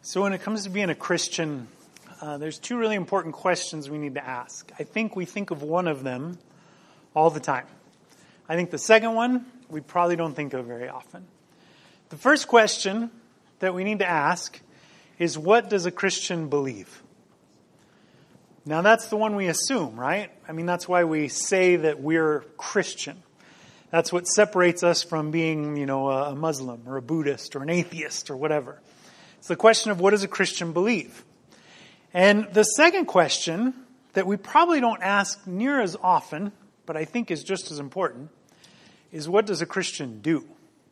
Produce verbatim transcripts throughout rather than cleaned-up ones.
So when it comes to being a Christian, uh, there's two really important questions we need to ask. I think we think of one of them all the time. I think the second one, we probably don't think of very often. The first question that we need to ask is, what does a Christian believe? Now that's the one we assume, right? I mean, that's why we say that we're Christian. That's what separates us from being, you know, a Muslim or a Buddhist or an atheist or whatever. It's the question of, what does a Christian believe? And the second question that we probably don't ask near as often, but I think is just as important, is, what does a Christian do?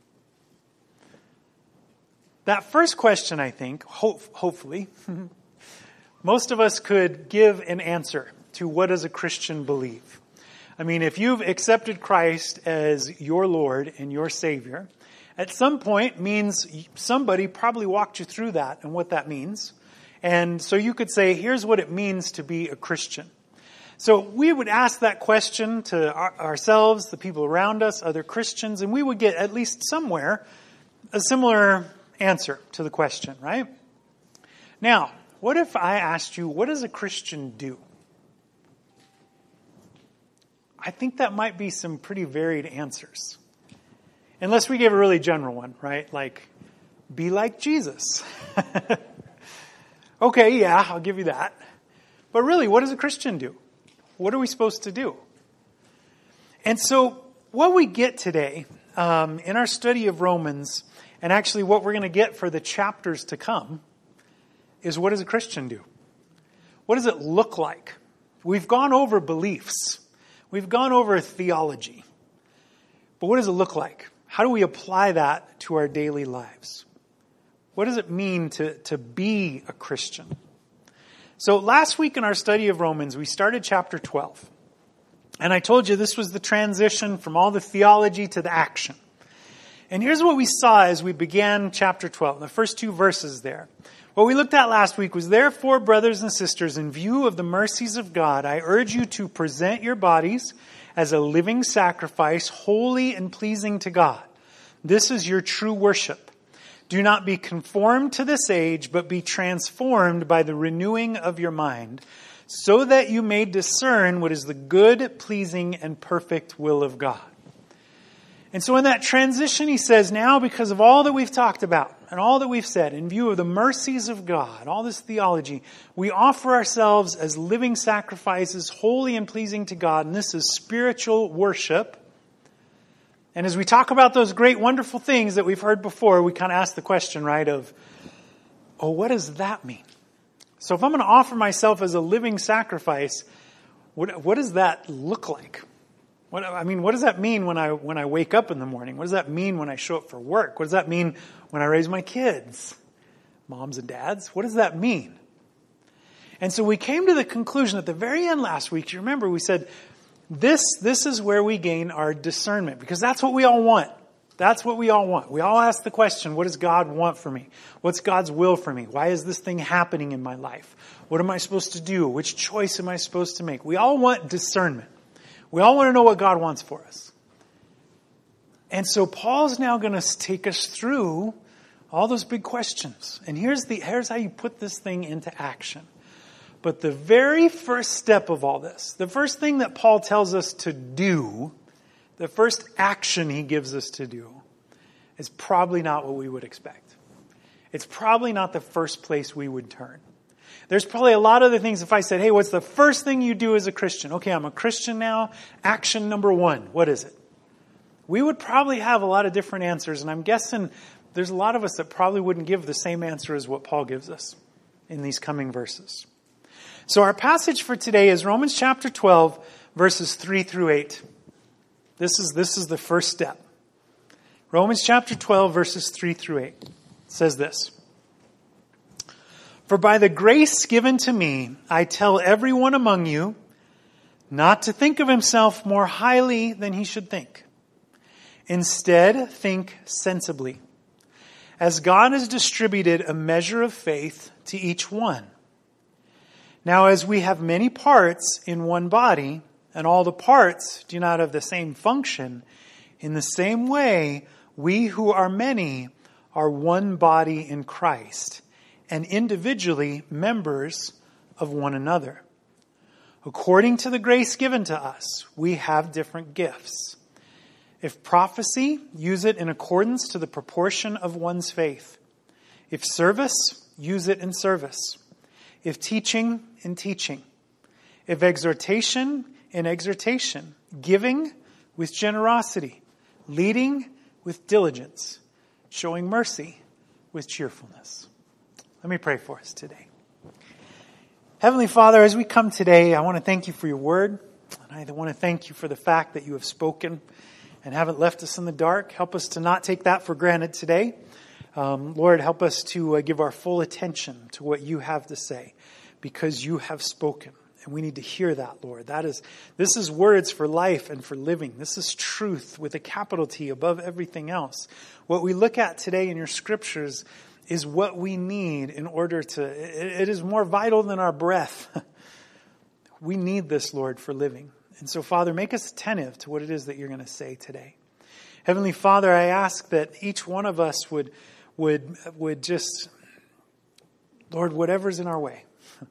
That first question, I think, hope, hopefully, most of us could give an answer to, what does a Christian believe? I mean, if you've accepted Christ as your Lord and your Savior, at some point means somebody probably walked you through that and what that means. And so you could say, here's what it means to be a Christian. So we would ask that question to our, ourselves, the people around us, other Christians, and we would get at least somewhere a similar answer to the question, right? Now, what if I asked you, what does a Christian do? I think that might be some pretty varied answers. Unless we gave a really general one, right? Like, be like Jesus. Okay, yeah, I'll give you that. But really, what does a Christian do? What are we supposed to do? And so, what we get today um, in our study of Romans, and actually what we're going to get for the chapters to come, is, what does a Christian do? What does it look like? We've gone over beliefs. We've gone over theology. But what does it look like? How do we apply that to our daily lives? What does it mean to, to be a Christian? So last week in our study of Romans, we started chapter twelve. And I told you this was the transition from all the theology to the action. And here's what we saw as we began chapter twelve, the first two verses there. What we looked at last week was, therefore, brothers and sisters, in view of the mercies of God, I urge you to present your bodies as a living sacrifice, holy and pleasing to God. This is your true worship. Do not be conformed to this age, but be transformed by the renewing of your mind, so that you may discern what is the good, pleasing, and perfect will of God. And so in that transition, he says, now because of all that we've talked about and all that we've said, in view of the mercies of God, all this theology, we offer ourselves as living sacrifices, holy and pleasing to God. And this is spiritual worship. And as we talk about those great, wonderful things that we've heard before, we kind of ask the question, right, of, oh, what does that mean? So if I'm going to offer myself as a living sacrifice, what, what does that look like? What, I mean, what does that mean when I when I wake up in the morning? What does that mean when I show up for work? What does that mean when I raise my kids? Moms and dads, what does that mean? And so we came to the conclusion at the very end last week, you remember we said, this, this is where we gain our discernment, because that's what we all want. That's what we all want. We all ask the question, what does God want for me? What's God's will for me? Why is this thing happening in my life? What am I supposed to do? Which choice am I supposed to make? We all want discernment. We all want to know what God wants for us. And so Paul's now going to take us through all those big questions. And here's the here's how you put this thing into action. But the very first step of all this, the first thing that Paul tells us to do, the first action he gives us to do, is probably not what we would expect. It's probably not the first place we would turn. There's probably a lot of other things. If I said, hey, what's the first thing you do as a Christian? Okay, I'm a Christian now. Action number one. What is it? We would probably have a lot of different answers. And I'm guessing there's a lot of us that probably wouldn't give the same answer as what Paul gives us in these coming verses. So our passage for today is Romans chapter twelve, verses three through eight. This is, this is the first step. Romans chapter twelve, verses three through eight. It says this. For by the grace given to me, I tell everyone among you not to think of himself more highly than he should think. Instead, think sensibly, as God has distributed a measure of faith to each one. Now, as we have many parts in one body, and all the parts do not have the same function, in the same way, we who are many are one body in Christ, and individually members of one another. According to the grace given to us, we have different gifts. If prophecy, use it in accordance to the proportion of one's faith. If service, use it in service. If teaching, in teaching. If exhortation, in exhortation. Giving, with generosity. Leading, with diligence. Showing mercy, with cheerfulness. Let me pray for us today. Heavenly Father, as we come today, I want to thank you for your word. And I want to thank you for the fact that you have spoken and haven't left us in the dark. Help us to not take that for granted today. Um, Lord, help us to uh, give our full attention to what you have to say, because you have spoken. And we need to hear that, Lord. That is, this is words for life and for living. This is truth with a capital T above everything else. What we look at today in your scriptures is what we need in order to, it, it is more vital than our breath. We need this, Lord, for living. And so, Father, make us attentive to what it is that you're going to say today. Heavenly Father, I ask that each one of us would, would, would just, Lord, whatever's in our way.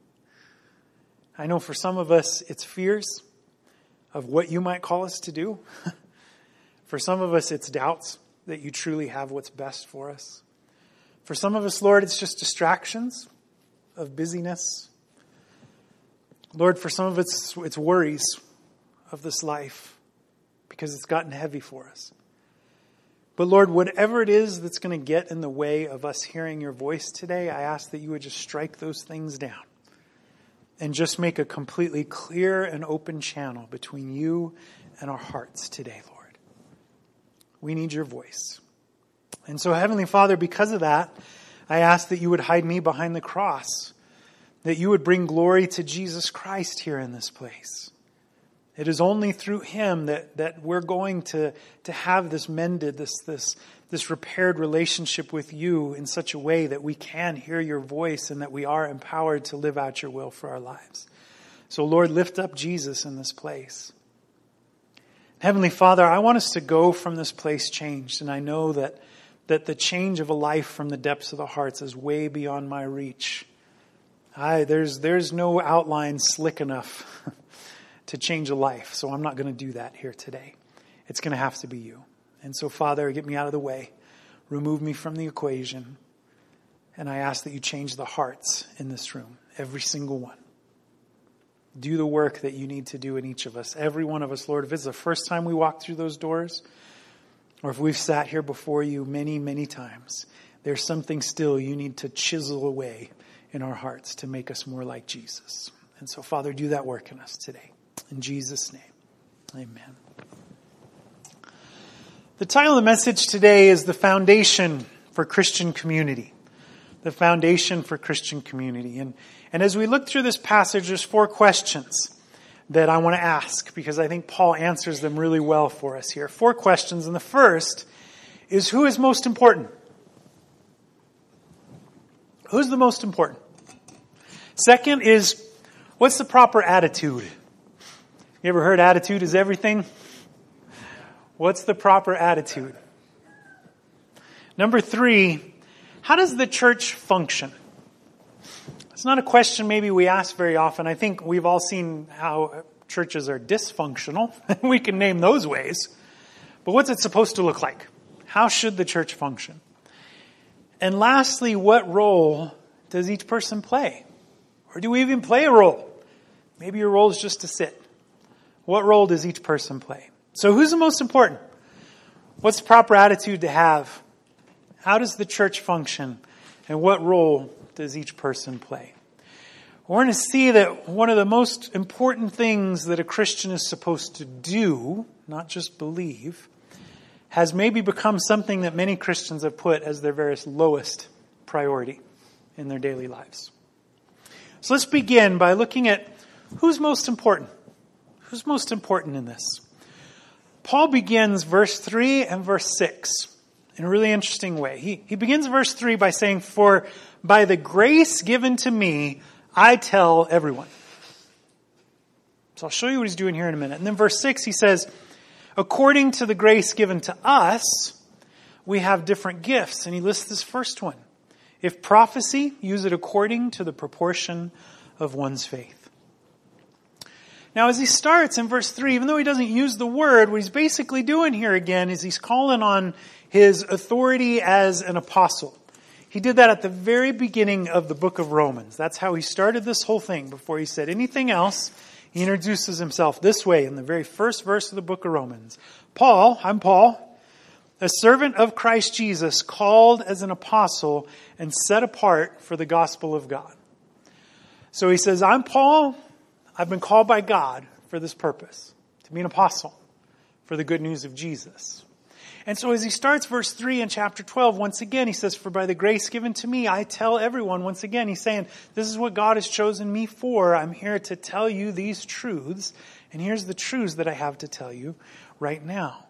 I know for some of us, it's fears of what you might call us to do. For some of us, it's doubts that you truly have what's best for us. For some of us, Lord, it's just distractions of busyness. Lord, for some of us, it's worries of this life because it's gotten heavy for us. But Lord, whatever it is that's going to get in the way of us hearing your voice today, I ask that you would just strike those things down and just make a completely clear and open channel between you and our hearts today, Lord. We need your voice. And so, Heavenly Father, because of that, I ask that you would hide me behind the cross, that you would bring glory to Jesus Christ here in this place. It is only through him that, that we're going to, to have this mended, this, this, this repaired relationship with you in such a way that we can hear your voice and that we are empowered to live out your will for our lives. So, Lord, lift up Jesus in this place. Heavenly Father, I want us to go from this place changed, and I know that, that the change of a life from the depths of the hearts is way beyond my reach. I, there's, there's no outline slick enough to change a life. So I'm not going to do that here today. It's going to have to be you. And so, Father, get me out of the way. Remove me from the equation. And I ask that you change the hearts in this room. Every single one. Do the work that you need to do in each of us. Every one of us, Lord. If it's the first time we walk through those doors, or if we've sat here before you many, many times, there's something still you need to chisel away in our hearts to make us more like Jesus. And so, Father, do that work in us today. In Jesus' name, amen. The title of the message today is The Foundation for Christian Community. The Foundation for Christian Community. And, and as we look through this passage, there's four questions that I want to ask because I think Paul answers them really well for us here. Four questions. And the first is, who is most important? Who's the most important? Second is, what's the proper attitude? You ever heard attitude is everything? What's the proper attitude? Number three, how does the church function? It's not a question maybe we ask very often. I think we've all seen how churches are dysfunctional. We can name those ways. But what's it supposed to look like? How should the church function? And lastly, what role does each person play? Or do we even play a role? Maybe your role is just to sit. What role does each person play? So who's the most important? What's the proper attitude to have? How does the church function? And what role does each person play? We're going to see that one of the most important things that a Christian is supposed to do, not just believe, has maybe become something that many Christians have put as their very lowest priority in their daily lives. So let's begin by looking at who's most important. Who's most important in this? Paul begins verse three and verse six in a really interesting way. He, he begins verse three by saying, "For by the grace given to me, I tell everyone." So I'll show you what he's doing here in a minute. And then verse six, he says, "According to the grace given to us, we have different gifts." And he lists this first one. If prophecy, use it according to the proportion of one's faith. Now, as he starts in verse three, even though he doesn't use the word, what he's basically doing here again is he's calling on his authority as an apostle. He did that at the very beginning of the book of Romans. That's how he started this whole thing. Before he said anything else, he introduces himself this way in the very first verse of the book of Romans. Paul, I'm Paul, a servant of Christ Jesus, called as an apostle and set apart for the gospel of God. So he says, I'm Paul. I've been called by God for this purpose, to be an apostle for the good news of Jesus. And so as he starts verse three in chapter twelve, once again, he says, for by the grace given to me, I tell everyone. Once again, he's saying, this is what God has chosen me for. I'm here to tell you these truths. And here's the truths that I have to tell you right now.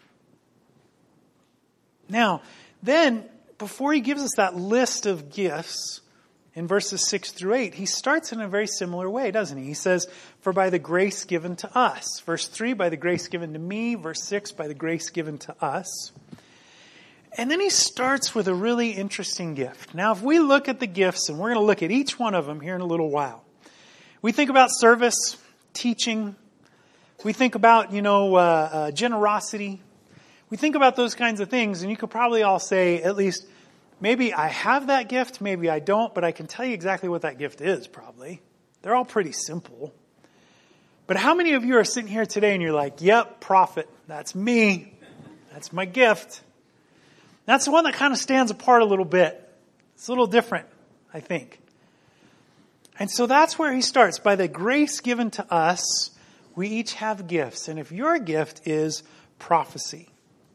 Now, then, before he gives us that list of gifts, in verses six through eight, he starts in a very similar way, doesn't he? He says, for by the grace given to us. Verse three, by the grace given to me. Verse six, by the grace given to us. And then he starts with a really interesting gift. Now, if we look at the gifts, and we're going to look at each one of them here in a little while. We think about service, teaching. We think about, you know, uh, uh, generosity. We think about those kinds of things, and you could probably all say, at least, maybe I have that gift, maybe I don't, but I can tell you exactly what that gift is, probably. They're all pretty simple. But how many of you are sitting here today and you're like, yep, prophet, that's me. That's my gift. That's the one that kind of stands apart a little bit. It's a little different, I think. And so that's where he starts. By the grace given to us, we each have gifts. And if your gift is prophecy.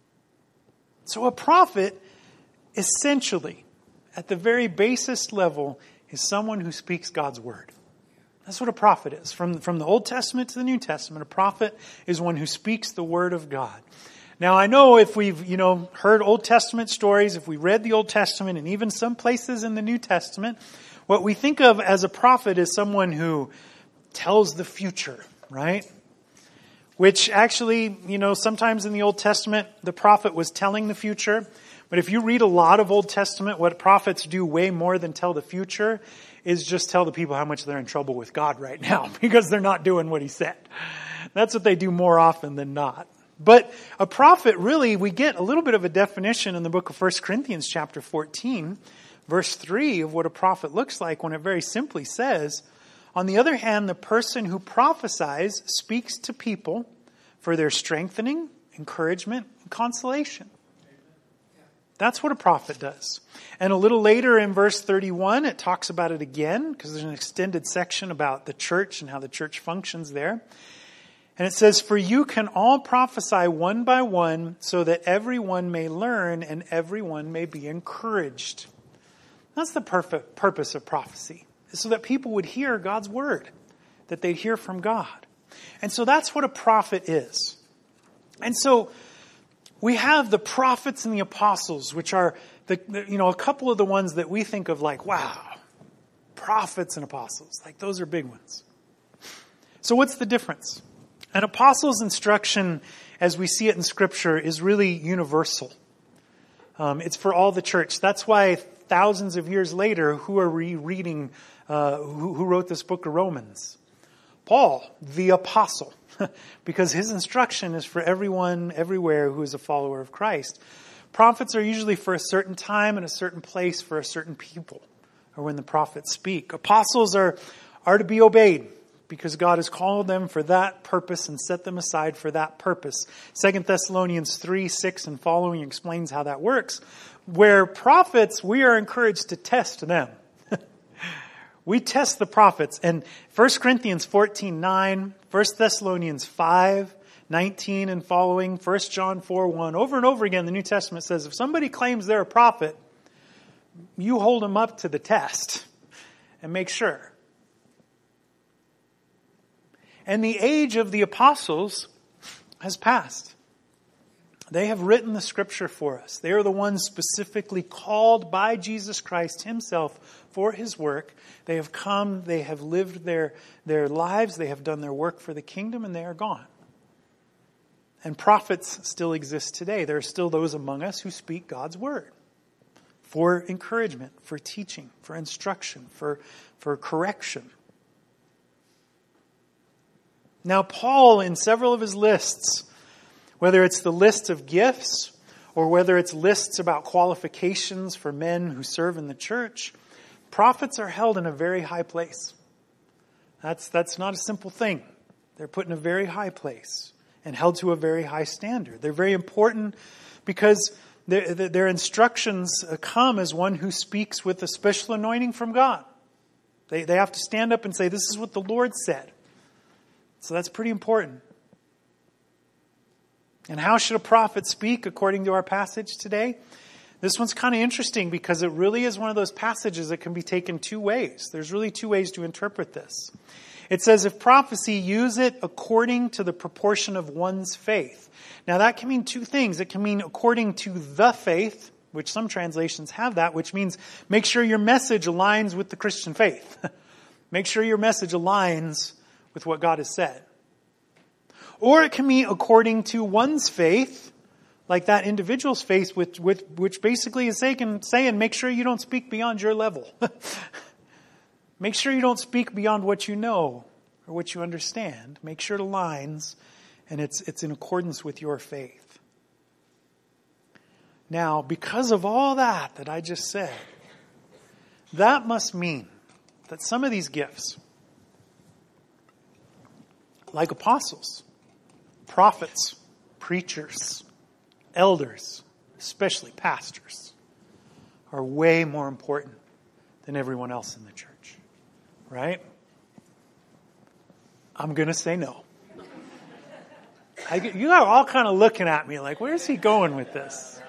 So a prophet, essentially, at the very basest level, is someone who speaks God's word. That's what a prophet is. From, from the Old Testament to the New Testament, a prophet is one who speaks the word of God. Now, I know if we've, you know, heard Old Testament stories, if we read the Old Testament, and even some places in the New Testament, what we think of as a prophet is someone who tells the future, right? Which actually, you know, sometimes in the Old Testament, the prophet was telling the future. But if you read a lot of Old Testament, what prophets do way more than tell the future is just tell the people how much they're in trouble with God right now because they're not doing what he said. That's what they do more often than not. But a prophet, really, we get a little bit of a definition in the book of First Corinthians chapter fourteen, verse three of what a prophet looks like when it very simply says, on the other hand, the person who prophesies speaks to people for their strengthening, encouragement, and consolation. That's what a prophet does. And a little later in verse thirty-one, it talks about it again, because there's an extended section about the church and how the church functions there. And it says, for you can all prophesy one by one, so that everyone may learn and everyone may be encouraged. That's the perfect purpose of prophecy, so that people would hear God's word, that they'd hear from God. And so that's what a prophet is. And so we have the prophets and the apostles, which are the, the, you know, a couple of the ones that we think of like, wow, prophets and apostles. Like those are big ones. So what's the difference? An apostle's instruction, as we see it in Scripture, is really universal. Um, it's for all the church. That's why thousands of years later, who are we reading, uh, who, who wrote this book of Romans? Paul, the apostle. Because his instruction is for everyone, everywhere who is a follower of Christ. Prophets are usually for a certain time and a certain place for a certain people, or when the prophets speak. Apostles are, are to be obeyed because God has called them for that purpose and set them aside for that purpose. Second Thessalonians three, six and following explains how that works. Where prophets, we are encouraged to test them. We test the prophets. And First Corinthians fourteen, nine, First Thessalonians five, nineteen and following, First John four, one. Over and over again, the New Testament says, if somebody claims they're a prophet, you hold them up to the test and make sure. And the age of the apostles has passed. They have written the Scripture for us. They are the ones specifically called by Jesus Christ himself for his work. They have come, they have lived their, their lives, they have done their work for the kingdom, and they are gone. And prophets still exist today. There are still those among us who speak God's word for encouragement, for teaching, for instruction, for, for correction. Now, Paul, in several of his lists, whether it's the list of gifts or whether it's lists about qualifications for men who serve in the church, prophets are held in a very high place. That's, that's not a simple thing. They're put in a very high place and held to a very high standard. They're very important because their, their instructions come as one who speaks with a special anointing from God. They, they have to stand up and say, this is what the Lord said. So that's pretty important. And how should a prophet speak according to our passage today? This one's kind of interesting because it really is one of those passages that can be taken two ways. There's really two ways to interpret this. It says, if prophecy, use it according to the proportion of one's faith. Now that can mean two things. It can mean according to the faith, which some translations have that, which means make sure your message aligns with the Christian faith. Make sure your message aligns with what God has said. Or it can mean according to one's faith, like that individual's faith, which, which, which basically is saying, saying, make sure you don't speak beyond your level. Make sure you don't speak beyond what you know or what you understand. Make sure it aligns and it's, it's in accordance with your faith. Now, because of all that that I just said, that must mean that some of these gifts, like apostles, prophets, preachers, elders, especially pastors, are way more important than everyone else in the church. Right? I'm going to say no. I, you are all kind of looking at me like, where's he going with this?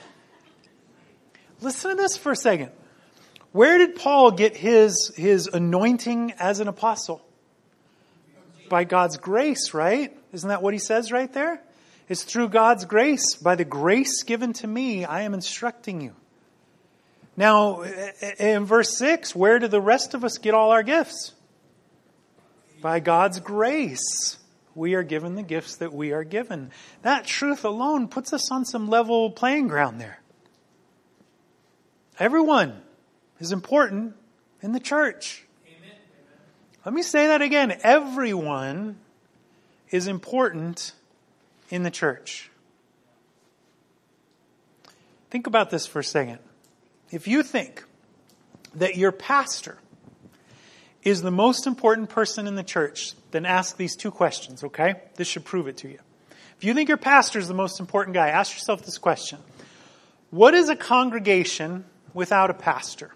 Listen to this for a second. Where did Paul get his, his anointing as an apostle? By God's grace, right? Isn't that what he says right there? It's through God's grace. By the grace given to me, I am instructing you. Now, in verse six, where do the rest of us get all our gifts? By God's grace, we are given the gifts that we are given. That truth alone puts us on some level playing ground there. Everyone is important in the church. Amen. Let me say that again. Everyone is important in the church. Think about this for a second. If you think that your pastor is the most important person in the church, then ask these two questions, okay? This should prove it to you. If you think your pastor is the most important guy, ask yourself this question. What is a congregation without a pastor?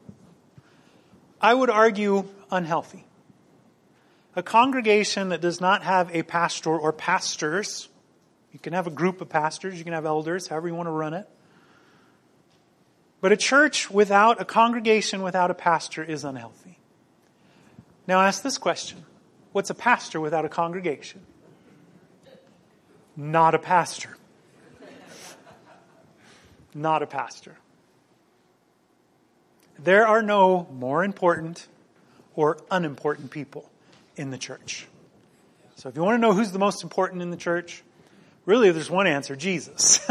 I would argue unhealthy. A congregation that does not have a pastor or pastors, you can have a group of pastors, you can have elders, however you want to run it. But a church without, a congregation without a pastor is unhealthy. Now ask this question. What's a pastor without a congregation? Not a pastor. Not a pastor. There are no more important or unimportant people in the church. So if you want to know who's the most important in the church, really there's one answer, Jesus.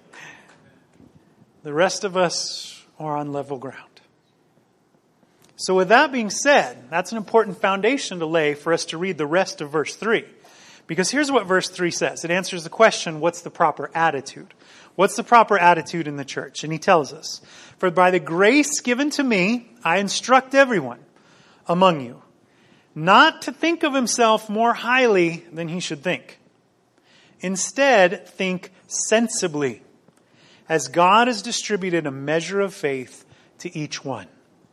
The rest of us are on level ground. So with that being said, that's an important foundation to lay for us to read the rest of verse three. Because here's what verse three says. It answers the question, what's the proper attitude? What's the proper attitude in the church? And he tells us, for by the grace given to me, I instruct everyone among you, not to think of himself more highly than he should think. Instead, think sensibly, as God has distributed a measure of faith to each one.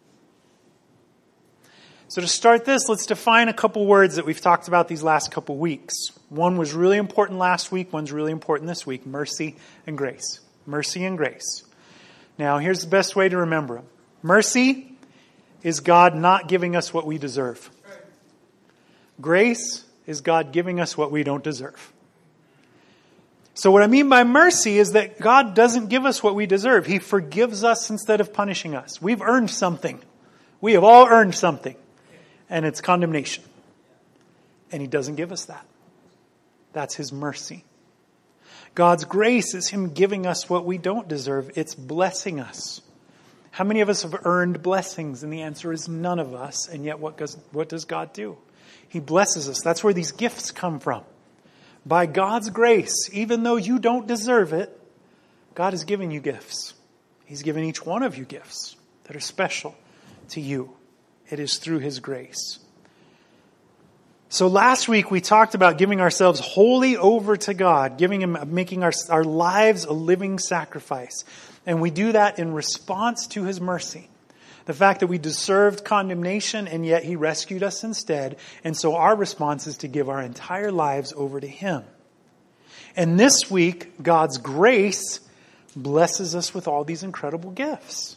So to start this, let's define a couple words that we've talked about these last couple weeks. One was really important last week, one's really important this week, mercy and grace. Mercy and grace. Now, here's the best way to remember them. Mercy is God not giving us what we deserve. Grace is God giving us what we don't deserve. So what I mean by mercy is that God doesn't give us what we deserve. He forgives us instead of punishing us. We've earned something. We have all earned something. And it's condemnation. And He doesn't give us that. That's His mercy. God's grace is Him giving us what we don't deserve. It's blessing us. How many of us have earned blessings? And the answer is none of us. And yet what does, what does God do? He blesses us. That's where these gifts come from. By God's grace, even though you don't deserve it, God has given you gifts. He's given each one of you gifts that are special to you. It is through His grace. So last week we talked about giving ourselves wholly over to God, giving Him, making our, our lives a living sacrifice. And we do that in response to His mercy. The fact that we deserved condemnation and yet He rescued us instead. And so our response is to give our entire lives over to Him. And this week, God's grace blesses us with all these incredible gifts.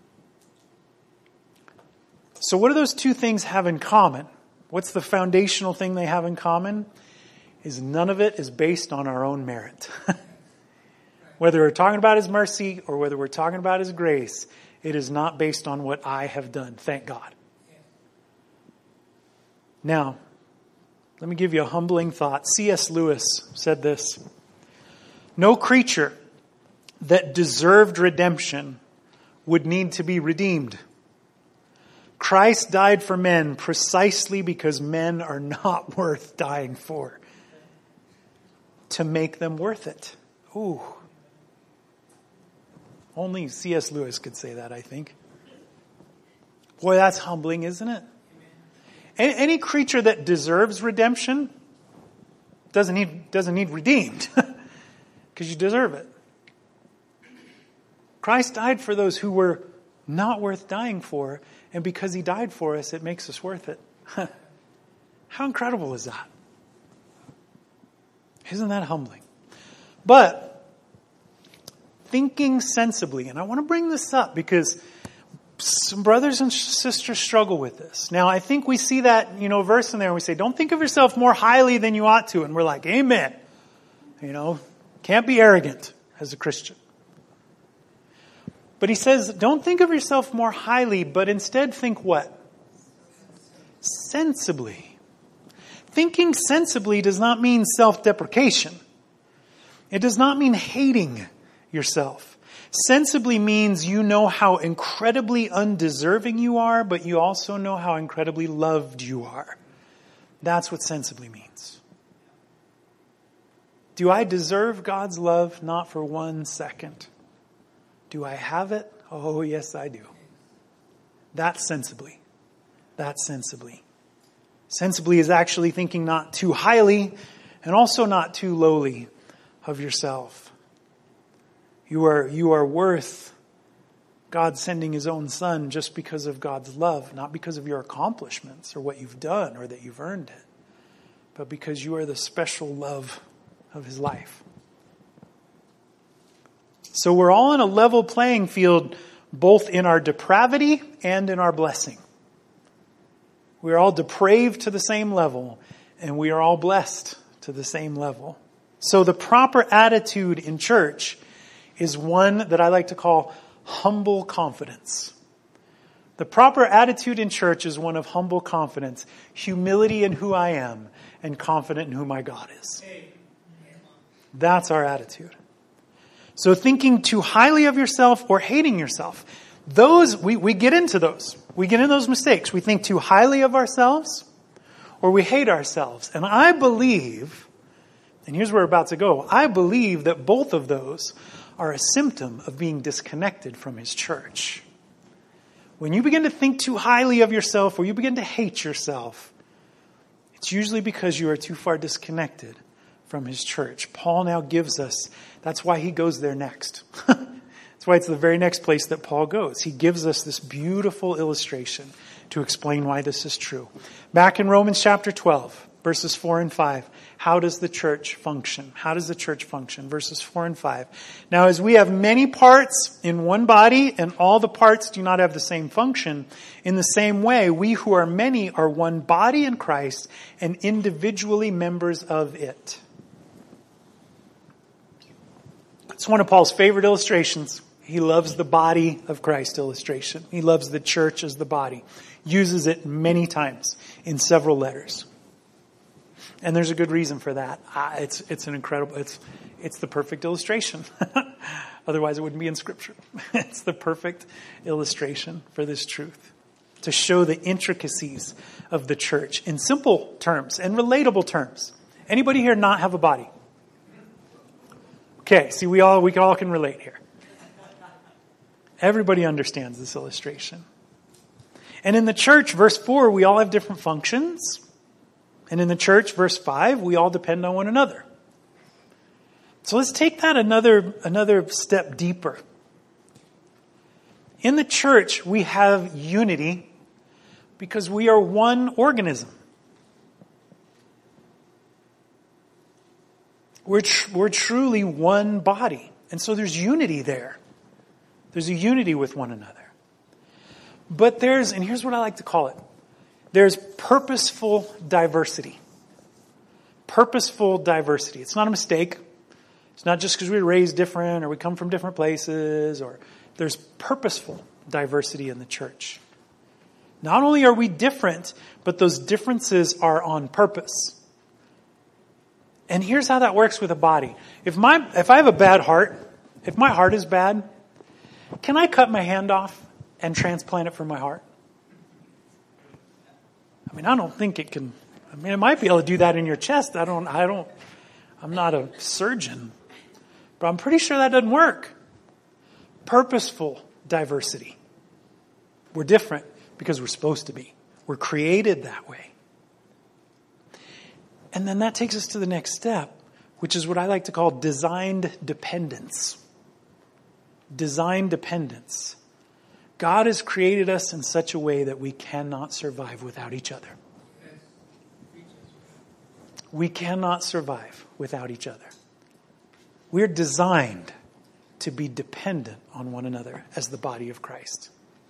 So what do those two things have in common? What's the foundational thing they have in common? Is none of it is based on our own merit. Whether we're talking about His mercy or whether we're talking about His grace, it is not based on what I have done. Thank God. Now, let me give you a humbling thought. C S Lewis said this: no creature that deserved redemption would need to be redeemed. Christ died for men precisely because men are not worth dying for. To make them worth it. Ooh. Only C S Lewis could say that, I think. Boy, that's humbling, isn't it? Any, any creature that deserves redemption doesn't need, doesn't need redeemed. Because you deserve it. Christ died for those who were not worth dying for. And because He died for us, it makes us worth it. How incredible is that? Isn't that humbling? But thinking sensibly, and I want to bring this up because some brothers and sisters struggle with this. Now, I think we see that, you know, verse in there and we say, don't think of yourself more highly than you ought to. And we're like, amen. You know, can't be arrogant as a Christian. But he says, don't think of yourself more highly, but instead think what? Sensibly. Thinking sensibly does not mean self-deprecation. It does not mean hating yourself. Sensibly means you know how incredibly undeserving you are, but you also know how incredibly loved you are. That's what sensibly means. Do I deserve God's love? Not for one second. Do I have it? Oh, yes, I do. That's sensibly. That's sensibly. Sensibly is actually thinking not too highly and also not too lowly of yourself. You are, you are worth God sending His own Son just because of God's love, not because of your accomplishments or what you've done or that you've earned it, but because you are the special love of His life. So we're all on a level playing field, both in our depravity and in our blessing. We're all depraved to the same level, and we are all blessed to the same level. So the proper attitude in church is one that I like to call humble confidence. The proper attitude in church is one of humble confidence, humility in who I am, and confident in who my God is. That's our attitude. So thinking too highly of yourself or hating yourself, those, we, we get into those. We get into those mistakes. We think too highly of ourselves or we hate ourselves. And I believe, and here's where we're about to go, I believe that both of those are a symptom of being disconnected from His church. When you begin to think too highly of yourself or you begin to hate yourself, it's usually because you are too far disconnected from His church. Paul now gives us, that's why he goes there next. That's why it's the very next place that Paul goes. He gives us this beautiful illustration to explain why this is true. Back in Romans chapter twelve, verses four and five, how does the church function? How does the church function? Verses four and five. Now, as we have many parts in one body, and all the parts do not have the same function, in the same way, we who are many are one body in Christ and individually members of it. It's one of Paul's favorite illustrations. He loves the body of Christ illustration. He loves the church as the body. Uses it many times in several letters. And there's a good reason for that. Uh, it's it's an incredible, it's it's the perfect illustration. Otherwise it wouldn't be in Scripture. It's the perfect illustration for this truth. To show the intricacies of the church in simple terms and relatable terms. Anybody here not have a body? Okay, see, we all we all can relate here. Everybody understands this illustration. And in the church, verse four, we all have different functions. And in the church, verse five, we all depend on one another. So let's take that another, another step deeper. In the church, we have unity because we are one organism. We're, tr- we're truly one body. And so there's unity there. There's a unity with one another. But there's, and here's what I like to call it, there's purposeful diversity. Purposeful diversity. It's not a mistake. It's not just because we were raised different or we come from different places. Or there's purposeful diversity in the church. Not only are we different, but those differences are on purpose. And here's how that works with a body. If my if I have a bad heart, if my heart is bad, can I cut my hand off and transplant it from my heart? I mean, I don't think it can. I mean, it might be able to do that in your chest. I don't, I don't, I'm not a surgeon, but I'm pretty sure that doesn't work. Purposeful diversity. We're different because we're supposed to be. We're created that way. And then that takes us to the next step, which is what I like to call designed dependence. Design dependence. God has created us in such a way that we cannot survive without each other. We cannot survive without each other. We're designed to be dependent on one another as the body of Christ.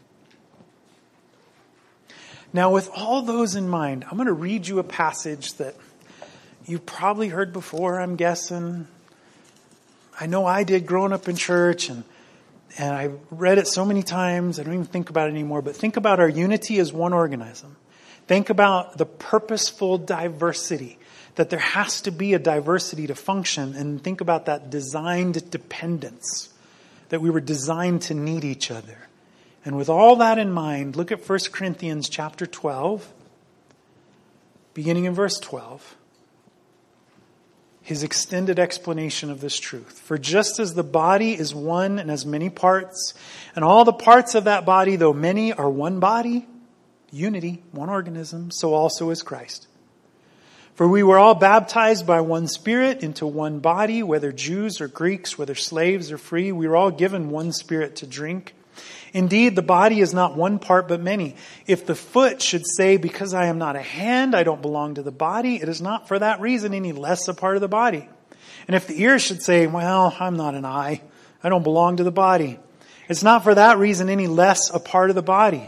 Now, with all those in mind, I'm going to read you a passage that you've probably heard before, I'm guessing. I know I did growing up in church, and And I've read it so many times, I don't even think about it anymore. But think about our unity as one organism. Think about the purposeful diversity, that there has to be a diversity to function. And think about that designed dependence, that we were designed to need each other. And with all that in mind, look at First Corinthians chapter twelve, beginning in verse twelve. His extended explanation of this truth. For just as the body is one and has many parts, and all the parts of that body, though many, are one body, unity, one organism, so also is Christ. For we were all baptized by one Spirit into one body, whether Jews or Greeks, whether slaves or free, we were all given one Spirit to drink. Indeed, the body is not one part but many. If the foot should say, because I am not a hand, I don't belong to the body, it is not for that reason any less a part of the body. And if the ear should say, well, I'm not an eye, I don't belong to the body, it's not for that reason any less a part of the body.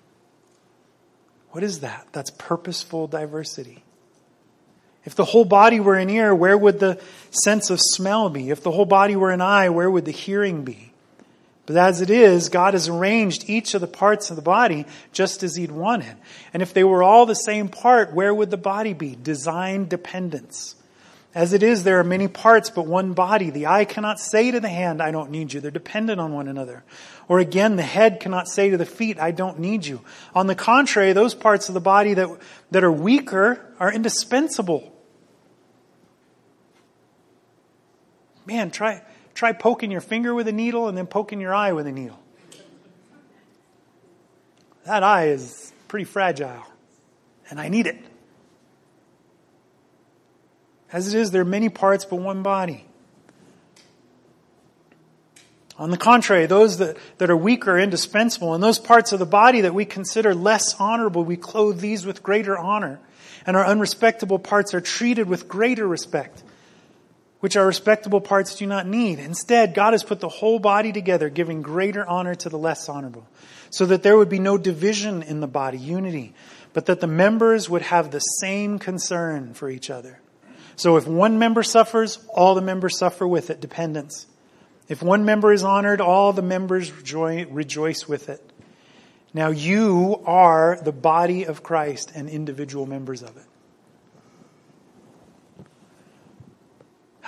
What is that? That's purposeful diversity. If the whole body were an ear, where would the sense of smell be? If the whole body were an eye, where would the hearing be? But as it is, God has arranged each of the parts of the body just as He'd wanted. And if they were all the same part, where would the body be? Design dependence. As it is, there are many parts, but one body. The eye cannot say to the hand, I don't need you. They're dependent on one another. Or again, the head cannot say to the feet, I don't need you. On the contrary, those parts of the body that, that are weaker are indispensable. Man, try... Try poking your finger with a needle and then poking your eye with a needle. That eye is pretty fragile, and I need it. As it is, there are many parts but one body. On the contrary, those that, that are weaker are indispensable, and those parts of the body that we consider less honorable, we clothe these with greater honor, and our unrespectable parts are treated with greater respect, which our respectable parts do not need. Instead, God has put the whole body together, giving greater honor to the less honorable, so that there would be no division in the body, unity, but that the members would have the same concern for each other. So if one member suffers, all the members suffer with it, dependence. If one member is honored, all the members rejoice, rejoice with it. Now you are the body of Christ and individual members of it.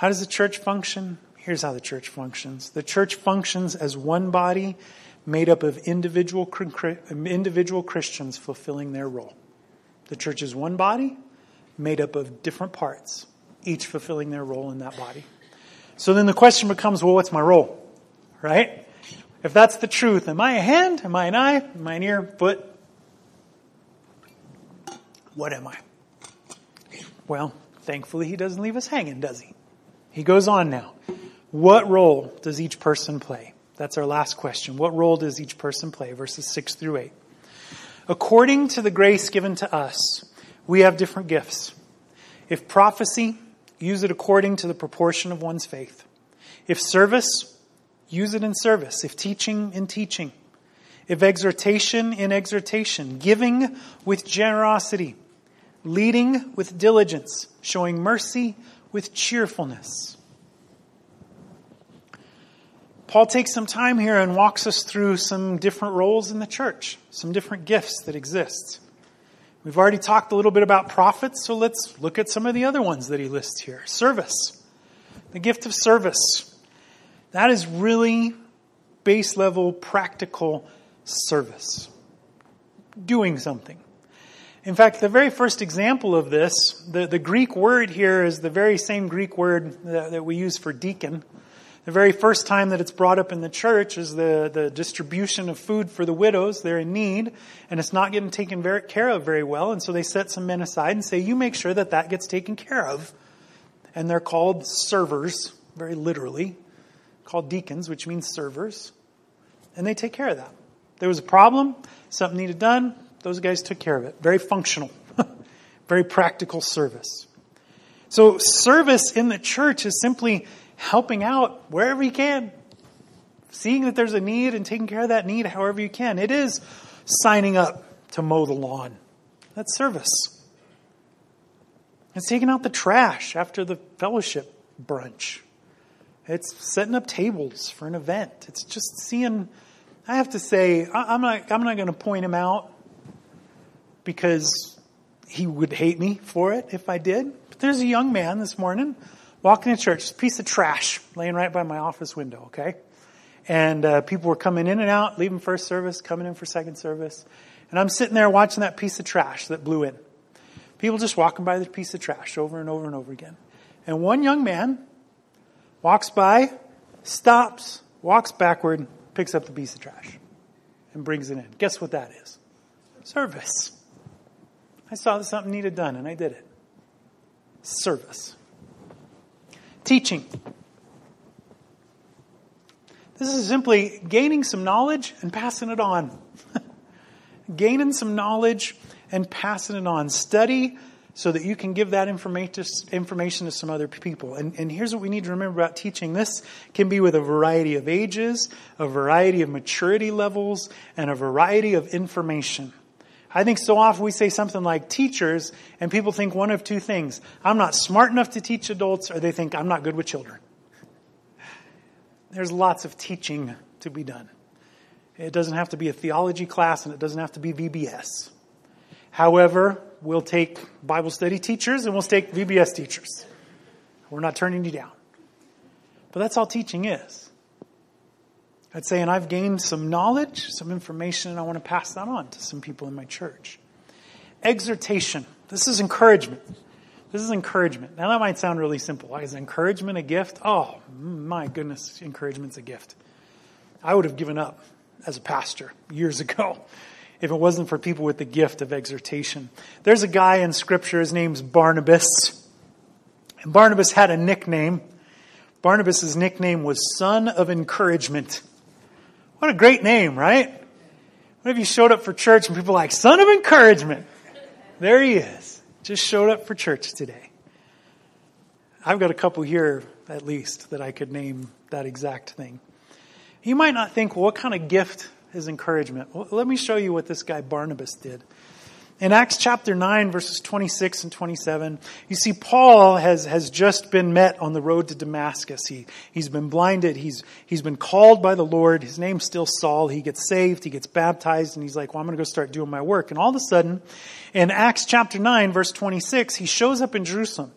How does the church function? Here's how the church functions. The church functions as one body made up of individual, individual Christians fulfilling their role. The church is one body made up of different parts, each fulfilling their role in that body. So then the question becomes, well, what's my role? Right? If that's the truth, am I a hand? Am I an eye? Am I an ear? Foot? What am I? Well, thankfully he doesn't leave us hanging, does he? He goes on now. What role does each person play? That's our last question. What role does each person play? Verses six through eight. According to the grace given to us, we have different gifts. If prophecy, use it according to the proportion of one's faith. If service, use it in service. If teaching, in teaching. If exhortation, in exhortation. Giving with generosity. Leading with diligence. Showing mercy with cheerfulness. Paul takes some time here and walks us through some different roles in the church, some different gifts that exist. We've already talked a little bit about prophets, so let's look at some of the other ones that he lists here. Service, the gift of service. That is really base level, practical service. Doing something. In fact, the very first example of this, the, the Greek word here is the very same Greek word that, that we use for deacon. The very first time that it's brought up in the church is the, the distribution of food for the widows. They're in need, and it's not getting taken very, care of very well. And so they set some men aside and say, you make sure that that gets taken care of. And they're called servers, very literally, called deacons, which means servers. And they take care of that. There was a problem, something needed done, those guys took care of it. Very functional, very practical service. So service in the church is simply helping out wherever you can. Seeing that there's a need and taking care of that need however you can. It is signing up to mow the lawn. That's service. It's taking out the trash after the fellowship brunch. It's setting up tables for an event. It's just seeing, I have to say, I'm not, I'm not going to point him out because he would hate me for it if I did. But there's a young man this morning walking to church, a piece of trash laying right by my office window, okay? And uh, people were coming in and out, leaving first service, coming in for second service. And I'm sitting there watching that piece of trash that blew in. People just walking by the piece of trash over and over and over again. And one young man walks by, stops, walks backward, picks up the piece of trash, and brings it in. Guess what that is? Service. I saw that something needed done, and I did it. Service. Teaching. This is simply gaining some knowledge and passing it on. Gaining some knowledge and passing it on. Study so that you can give that information to some other people. And, and here's what we need to remember about teaching. This can be with a variety of ages, a variety of maturity levels, and a variety of information. I think so often we say something like teachers, and people think one of two things. I'm not smart enough to teach adults, or they think I'm not good with children. There's lots of teaching to be done. It doesn't have to be a theology class, and it doesn't have to be V B S. However, we'll take Bible study teachers, and we'll take V B S teachers. We're not turning you down. But that's all teaching is. I'd say, and I've gained some knowledge, some information, and I want to pass that on to some people in my church. Exhortation. This is encouragement. This is encouragement. Now that might sound really simple. Like, is encouragement a gift? Oh, my goodness, encouragement's a gift. I would have given up as a pastor years ago if it wasn't for people with the gift of exhortation. There's a guy in Scripture, his name's Barnabas. And Barnabas had a nickname. Barnabas' nickname was Son of Encouragement. What a great name, right? What if you showed up for church and people were like, Son of Encouragement? There he is. Just showed up for church today. I've got a couple here, at least, that I could name that exact thing. You might not think, well, what kind of gift is encouragement? Well, let me show you what this guy Barnabas did. In Acts chapter nine, verses twenty-six and twenty-seven, you see Paul has, has just been met on the road to Damascus. He, he's been blinded. He's, he's been called by the Lord. His name's still Saul. He gets saved. He gets baptized. And he's like, well, I'm going to go start doing my work. And all of a sudden, in Acts chapter nine, verse twenty-six, he shows up in Jerusalem.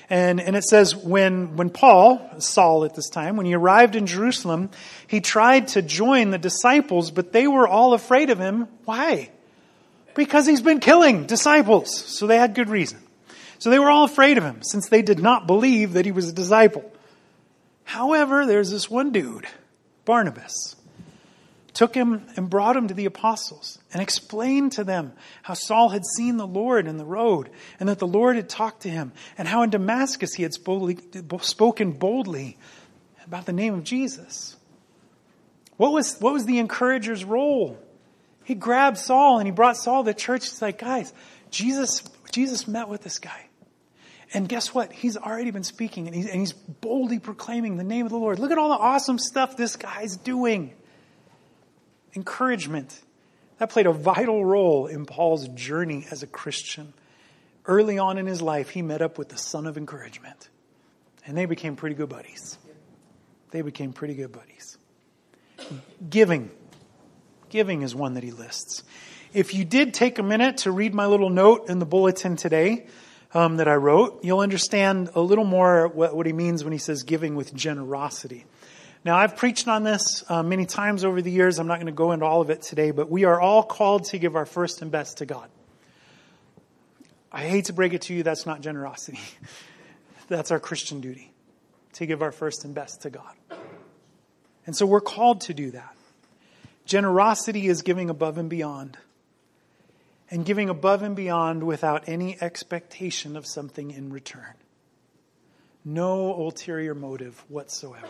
And, and it says when, when Paul, Saul at this time, when he arrived in Jerusalem, he tried to join the disciples, but they were all afraid of him. Why? Because he's been killing disciples. So they had good reason. So they were all afraid of him since they did not believe that he was a disciple. However, there's this one dude, Barnabas, took him and brought him to the apostles and explained to them how Saul had seen the Lord in the road and that the Lord had talked to him and how in Damascus he had spoken boldly about the name of Jesus. What was, what was the encourager's role? He grabbed Saul and he brought Saul to church. He's like, guys, Jesus, Jesus met with this guy. And guess what? He's already been speaking and he's, and he's boldly proclaiming the name of the Lord. Look at all the awesome stuff this guy's doing. Encouragement. That played a vital role in Paul's journey as a Christian. Early on in his life, he met up with the son of encouragement. And they became pretty good buddies. They became pretty good buddies. Giving. Giving is one that he lists. If you did take a minute to read my little note in the bulletin today um, that I wrote, you'll understand a little more what, what he means when he says giving with generosity. Now, I've preached on this uh, many times over the years. I'm not going to go into all of it today, but we are all called to give our first and best to God. I hate to break it to you, that's not generosity. That's our Christian duty, to give our first and best to God. And so we're called to do that. Generosity is giving above and beyond. And giving above and beyond without any expectation of something in return. No ulterior motive whatsoever.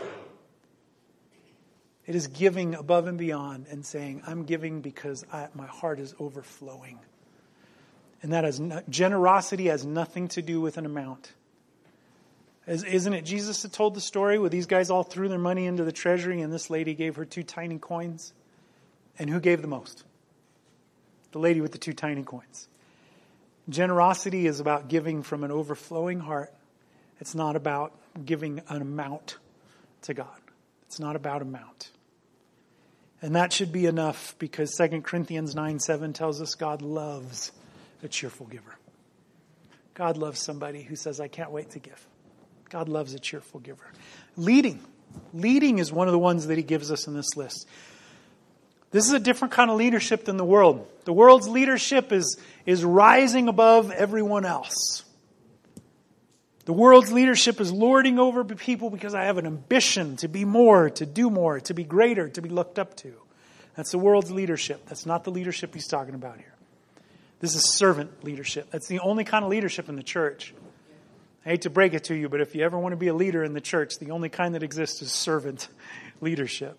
It is giving above and beyond and saying, I'm giving because I, my heart is overflowing. And that has no, generosity has nothing to do with an amount. As, isn't it Jesus that told the story where these guys all threw their money into the treasury and this lady gave her two tiny coins? And who gave the most? The lady with the two tiny coins. Generosity is about giving from an overflowing heart. It's not about giving an amount to God. It's not about amount. And that should be enough because Second Corinthians nine seven tells us God loves a cheerful giver. God loves somebody who says, I can't wait to give. God loves a cheerful giver. Leading. Leading is one of the ones that he gives us in this list. This is a different kind of leadership than the world. The world's leadership is, is rising above everyone else. The world's leadership is lording over people because I have an ambition to be more, to do more, to be greater, to be looked up to. That's the world's leadership. That's not the leadership he's talking about here. This is servant leadership. That's the only kind of leadership in the church. I hate to break it to you, but if you ever want to be a leader in the church, the only kind that exists is servant leadership.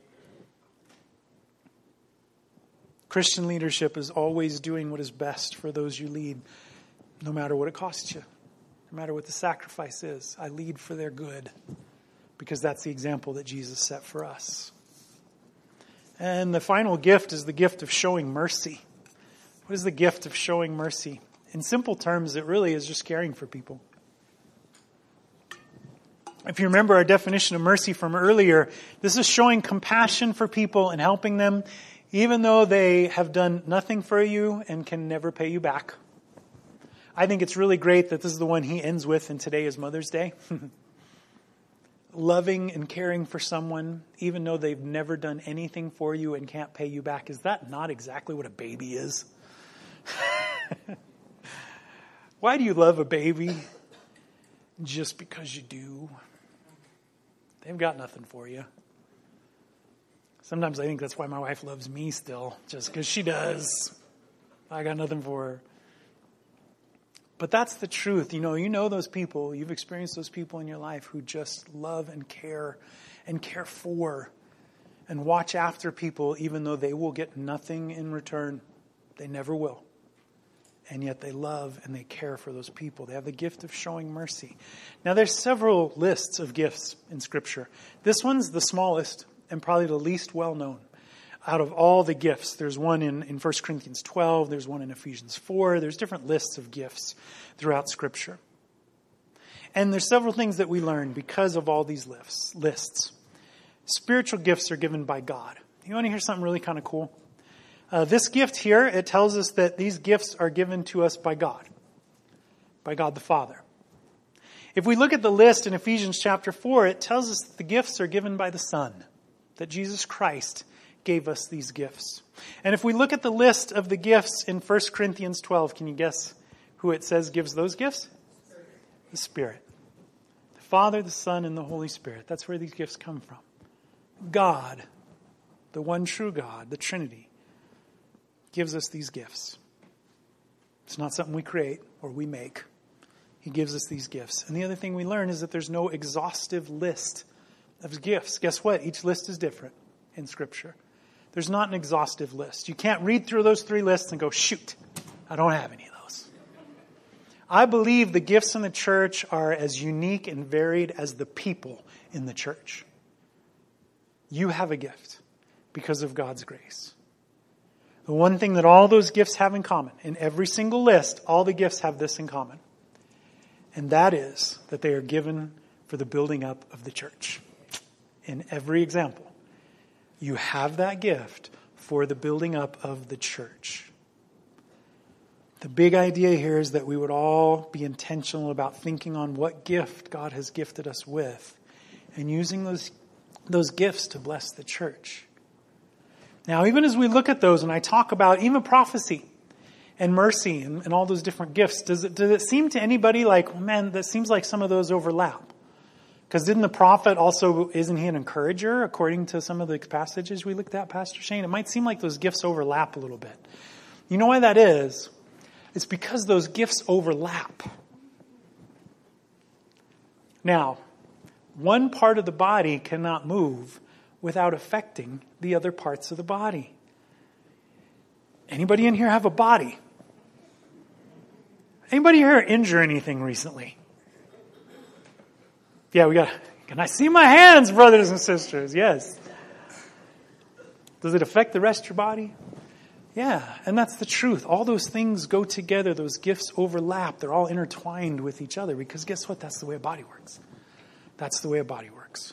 Christian leadership is always doing what is best for those you lead, no matter what it costs you. No matter what the sacrifice is, I lead for their good because that's the example that Jesus set for us. And the final gift is the gift of showing mercy. What is the gift of showing mercy? In simple terms, it really is just caring for people. If you remember our definition of mercy from earlier, this is showing compassion for people and helping them even though they have done nothing for you and can never pay you back. I think it's really great that this is the one he ends with, and today is Mother's Day. Loving and caring for someone, even though they've never done anything for you and can't pay you back. Is that not exactly what a baby is? Why do you love a baby? Just because you do. They've got nothing for you. Sometimes I think that's why my wife loves me still, just because she does. I got nothing for her. But that's the truth. You know, you know those people, you've experienced those people in your life who just love and care and care for and watch after people even though they will get nothing in return. They never will. And yet they love and they care for those people. They have the gift of showing mercy. Now there's several lists of gifts in Scripture. This one's the smallest and probably the least well known. Out of all the gifts, there's one in, in First Corinthians twelve, there's one in Ephesians four, there's different lists of gifts throughout Scripture. And there's several things that we learn because of all these lists. lists. Spiritual gifts are given by God. You want to hear something really kind of cool? Uh, this gift here, it tells us that these gifts are given to us by God, by God the Father. If we look at the list in Ephesians chapter four, it tells us that the gifts are given by the Son, that Jesus Christ gave us these gifts. And if we look at the list of the gifts in First Corinthians twelve, can you guess who it says gives those gifts? The Spirit. The Father, the Son, and the Holy Spirit. That's where these gifts come from. God, the one true God, the Trinity, gives us these gifts. It's not something we create or we make. He gives us these gifts. And the other thing we learn is that there's no exhaustive list of gifts. Guess what? Each list is different in Scripture. There's not an exhaustive list. You can't read through those three lists and go, shoot, I don't have any of those. I believe the gifts in the church are as unique and varied as the people in the church. You have a gift because of God's grace. The one thing that all those gifts have in common, in every single list, all the gifts have this in common. And that is that they are given for the building up of the church. In every example, you have that gift for the building up of the church. The big idea here is that we would all be intentional about thinking on what gift God has gifted us with and using those, those gifts to bless the church. Now, even as we look at those, and I talk about even prophecy and mercy and, and all those different gifts, does it, does it seem to anybody like, well, man, that seems like some of those overlap? Because didn't the prophet also, isn't he an encourager, according to some of the passages we looked at, Pastor Shane? It might seem like those gifts overlap a little bit. You know why that is? It's because those gifts overlap. Now, one part of the body cannot move without affecting the other parts of the body. Anybody in here have a body? Anybody here injure anything recently? Yeah, we got, can I see my hands, brothers and sisters? Yes. Does it affect the rest of your body? Yeah, and that's the truth. All those things go together. Those gifts overlap. They're all intertwined with each other because guess what? That's the way a body works. That's the way a body works.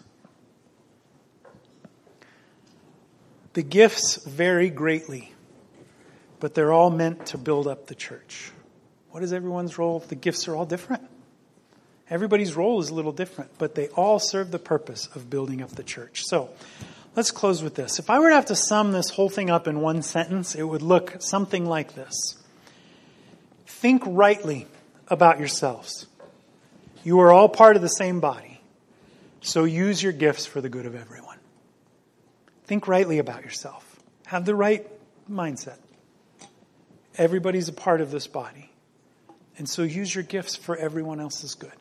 The gifts vary greatly, but they're all meant to build up the church. What is everyone's role? The gifts are all different. Everybody's role is a little different, but they all serve the purpose of building up the church. So let's close with this. If I were to have to sum this whole thing up in one sentence, it would look something like this. Think rightly about yourselves. You are all part of the same body, so use your gifts for the good of everyone. Think rightly about yourself. Have the right mindset. Everybody's a part of this body. And so use your gifts for everyone else's good.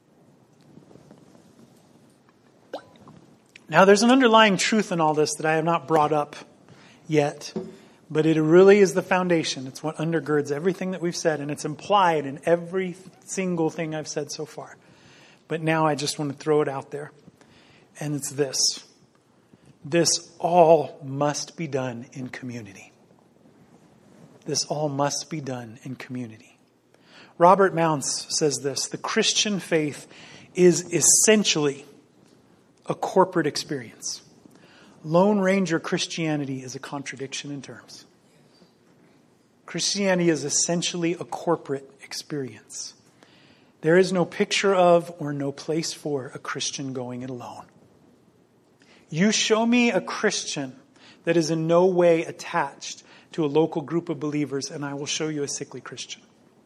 Now, there's an underlying truth in all this that I have not brought up yet, but it really is the foundation. It's what undergirds everything that we've said, and it's implied in every single thing I've said so far. But now I just want to throw it out there, and it's this. This all must be done in community. This all must be done in community. Robert Mounce says this, the Christian faith is essentially a corporate experience. Lone Ranger Christianity is a contradiction in terms. Christianity is essentially a corporate experience. There is no picture of or no place for a Christian going it alone. You show me a Christian that is in no way attached to a local group of believers, and I will show you a sickly Christian.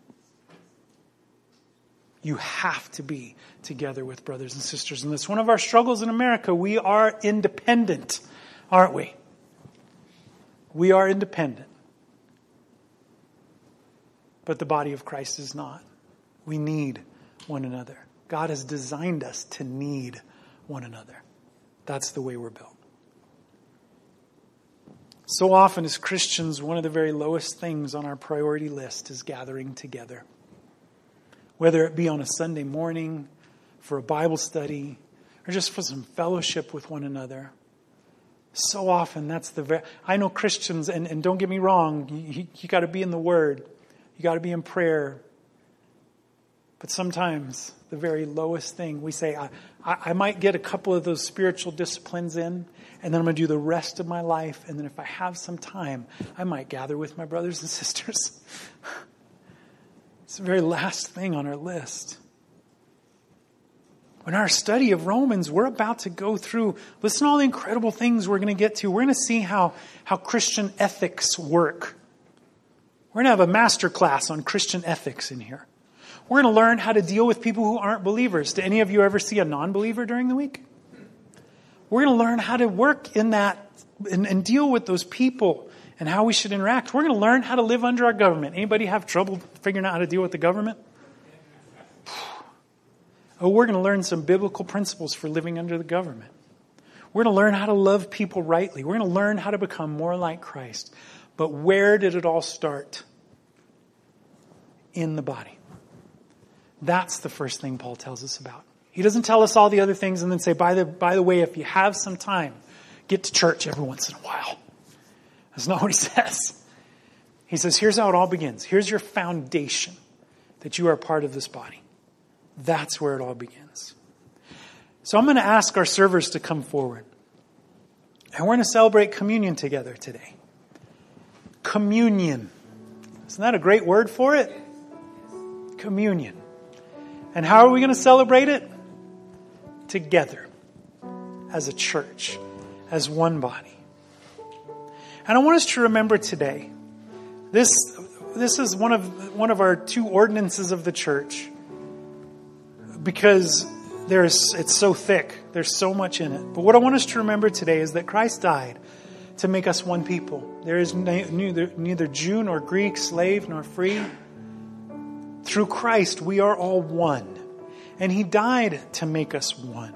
You have to be together with brothers and sisters. And that's one of our struggles in America. We are independent, aren't we? We are independent. But the body of Christ is not. We need one another. God has designed us to need one another. That's the way we're built. So often as Christians, one of the very lowest things on our priority list is gathering together. Whether it be on a Sunday morning, for a Bible study, or just for some fellowship with one another. So often that's the very... I know Christians, and, and don't get me wrong, you, you got to be in the Word. You got to be in prayer. But sometimes the very lowest thing, we say, I, I, I might get a couple of those spiritual disciplines in, and then I'm going to do the rest of my life. And then if I have some time, I might gather with my brothers and sisters. It's the very last thing on our list. In our study of Romans, we're about to go through, listen to all the incredible things we're going to get to. We're going to see how, how Christian ethics work. We're going to have a master class on Christian ethics in here. We're going to learn how to deal with people who aren't believers. Do any of you ever see a non-believer during the week? We're going to learn how to work in that and, and deal with those people and how we should interact. We're going to learn how to live under our government. Anybody have trouble figuring out how to deal with the government? Oh, we're going to learn some biblical principles for living under the government. We're going to learn how to love people rightly. We're going to learn how to become more like Christ. But where did it all start? In the body. That's the first thing Paul tells us about. He doesn't tell us all the other things and then say, by the, by the way, if you have some time, get to church every once in a while. That's not what he says. He says, here's how it all begins. Here's your foundation that you are part of this body. That's where it all begins. So I'm going to ask our servers to come forward. And we're going to celebrate communion together today. Communion. Isn't that a great word for it? Communion. And how are we going to celebrate it? Together. As a church. As one body. And I want us to remember today. This, this is one of, one of our two ordinances of the church. Because there's, it's so thick. There's so much in it. But what I want us to remember today is that Christ died to make us one people. There is neither, neither Jew nor Greek, slave nor free. Through Christ, we are all one. And He died to make us one.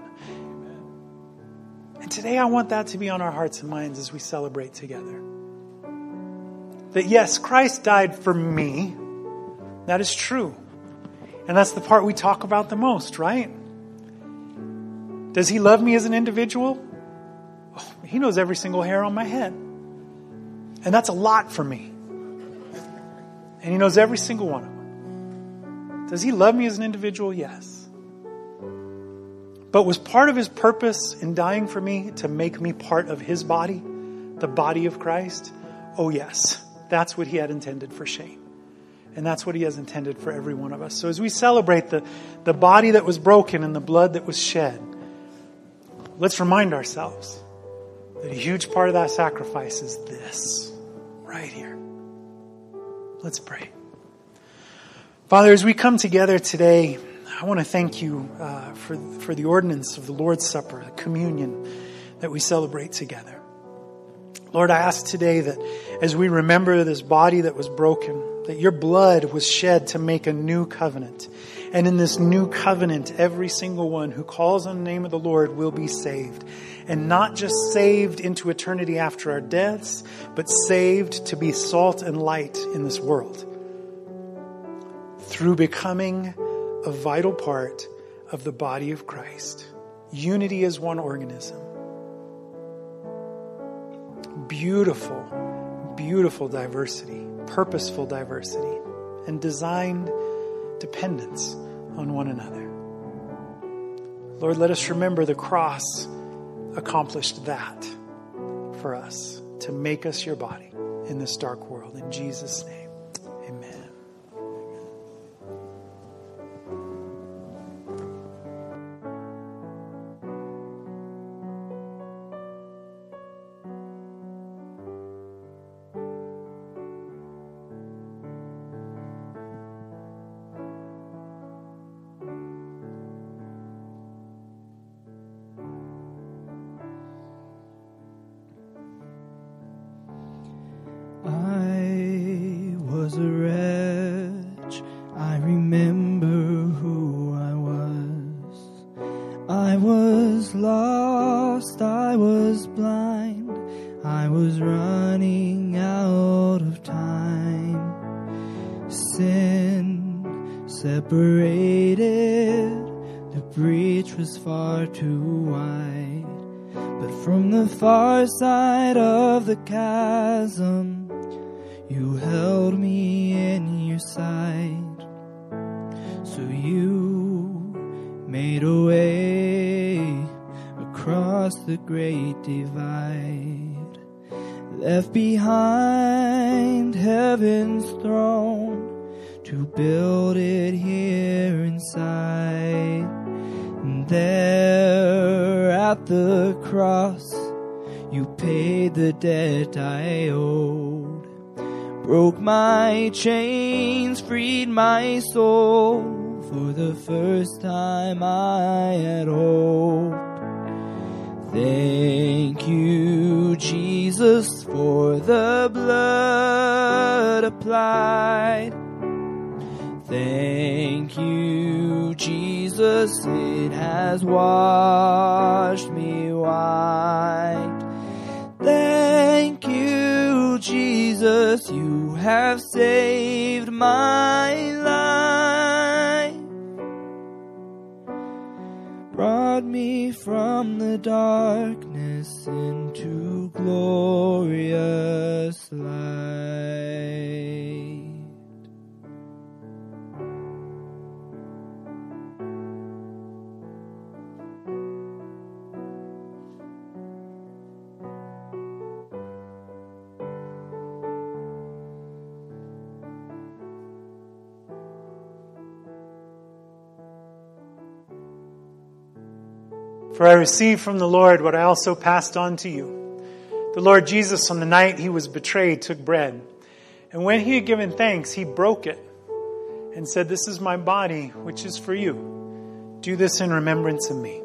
And today I want that to be on our hearts and minds as we celebrate together. That yes, Christ died for me. That is true. And that's the part we talk about the most, right? Does He love me as an individual? Oh, He knows every single hair on my head. And that's a lot for me. And He knows every single one of them. Does He love me as an individual? Yes. But was part of His purpose in dying for me to make me part of His body, the body of Christ? Oh yes. That's what He had intended for Shane. And that's what He has intended for every one of us. So as we celebrate the, the body that was broken and the blood that was shed, let's remind ourselves that a huge part of that sacrifice is this, right here. Let's pray. Father, as we come together today, I want to thank You uh, for, for the ordinance of the Lord's Supper, the communion that we celebrate together. Lord, I ask today that as we remember this body that was broken, that Your blood was shed to make a new covenant. And in this new covenant, every single one who calls on the name of the Lord will be saved. And not just saved into eternity after our deaths, but saved to be salt and light in this world. Through becoming a vital part of the body of Christ. Unity as one organism. Beautiful, beautiful diversity. Purposeful diversity. And designed dependence on one another. Lord, let us remember the cross accomplished that for us to make us Your body in this dark world. In Jesus' name, amen. was a wretch, I remember who I was. I was lost, I was blind, I was running out of time. Sin separated, the breach was far too wide. But from the far side of the chasm, you held me in your sight. So you made a way across the great divide, left behind heaven's throne to build it here inside. And And there at the cross, you paid the debt I owed, broke my chains, freed my soul. For the first time I had hope. Thank you, Jesus, for the blood applied. Thank you, Jesus, it has washed me white. Thank you, Jesus, you have saved my life. Brought me from the darkness into glorious light. For I received from the Lord what I also passed on to you. The Lord Jesus, on the night he was betrayed, took bread. And when he had given thanks, he broke it and said, "This is my body, which is for you. Do this in remembrance of me."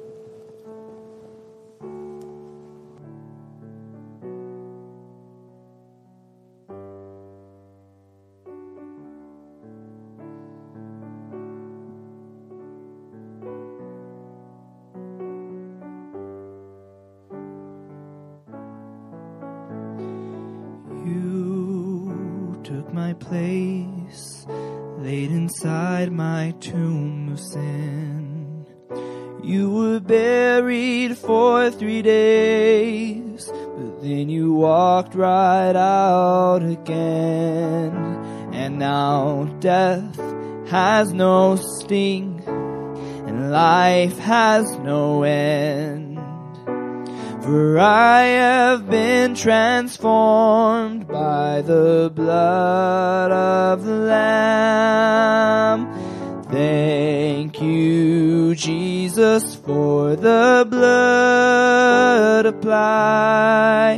My place, laid inside my tomb of sin. You were buried for three days, but then you walked right out again. And now death has no sting, and life has no end. For I have been transformed by the blood of the Lamb. Thank you, Jesus, for the blood applied.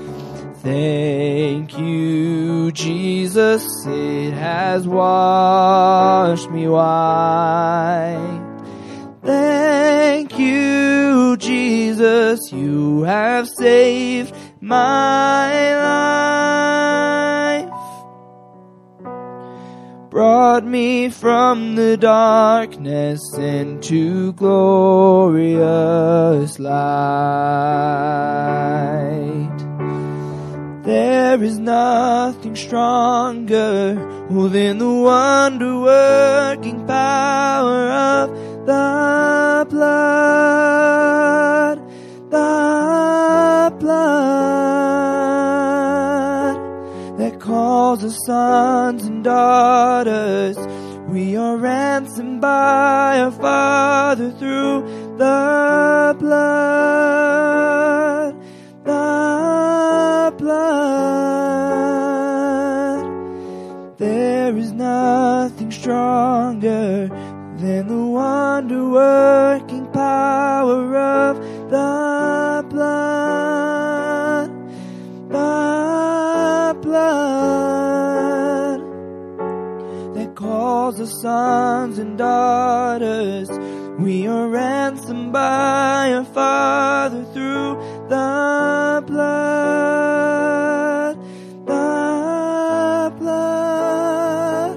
Thank you, Jesus, it has washed me white. Thank you, Jesus, you have saved my life. Brought me from the darkness into glorious light. There is nothing stronger than the wonder-working power of the blood, the blood that calls us sons and daughters. We are ransomed by our Father through the blood, the blood. There is nothing stronger than the wonder-working power of the blood, the blood that calls us sons and daughters. We are ransomed by our Father through the blood, the blood.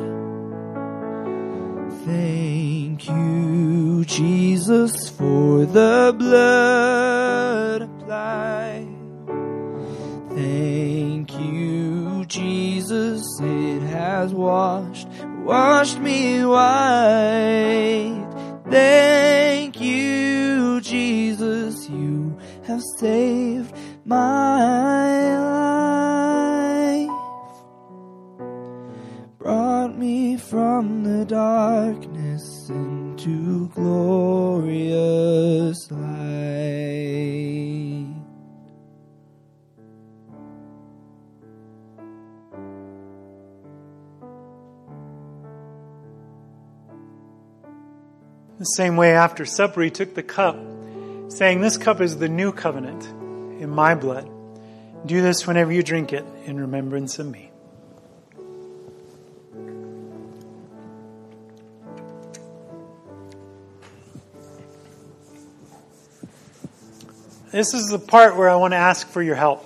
Thank you, Jesus, for the blood applied. Thank you, Jesus, it has washed, washed me white. Thank you, Jesus, you have saved my life. Brought me from the darkness into glorious light. The same way after supper, he took the cup, saying, "This cup is the new covenant in my blood. Do this whenever you drink it in remembrance of me." This is the part where I want to ask for your help.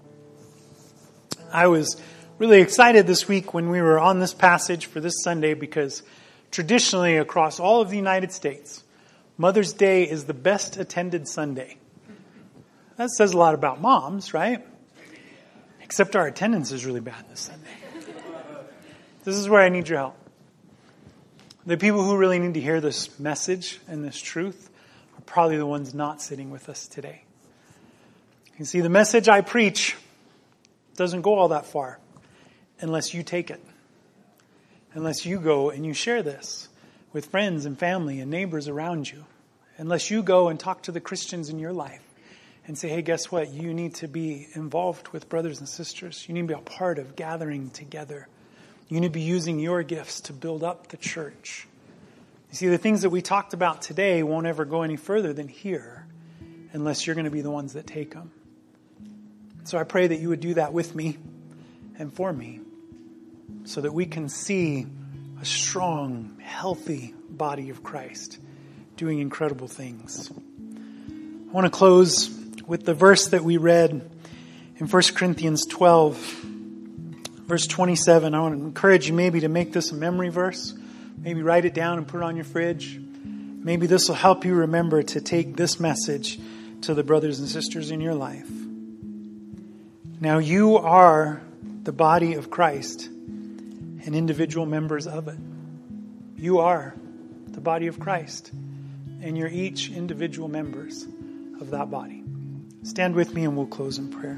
I was really excited this week when we were on this passage for this Sunday because traditionally across all of the United States, Mother's Day is the best attended Sunday. That says a lot about moms, right? Except our attendance is really bad this Sunday. This is where I need your help. The people who really need to hear this message and this truth are probably the ones not sitting with us today. You see, the message I preach doesn't go all that far unless you take it. Unless you go and you share this with friends and family and neighbors around you. Unless you go and talk to the Christians in your life and say, hey, guess what? You need to be involved with brothers and sisters. You need to be a part of gathering together. You need to be using your gifts to build up the church. You see, the things that we talked about today won't ever go any further than here unless you're going to be the ones that take them. So I pray that you would do that with me and for me so that we can see a strong, healthy body of Christ doing incredible things. I want to close with the verse that we read in First Corinthians twelve, verse twenty-seven. I want to encourage you maybe to make this a memory verse. Maybe write it down and put it on your fridge. Maybe this will help you remember to take this message to the brothers and sisters in your life. Now you are the body of Christ and individual members of it. You are the body of Christ and you're each individual members of that body. Stand with me and we'll close in prayer.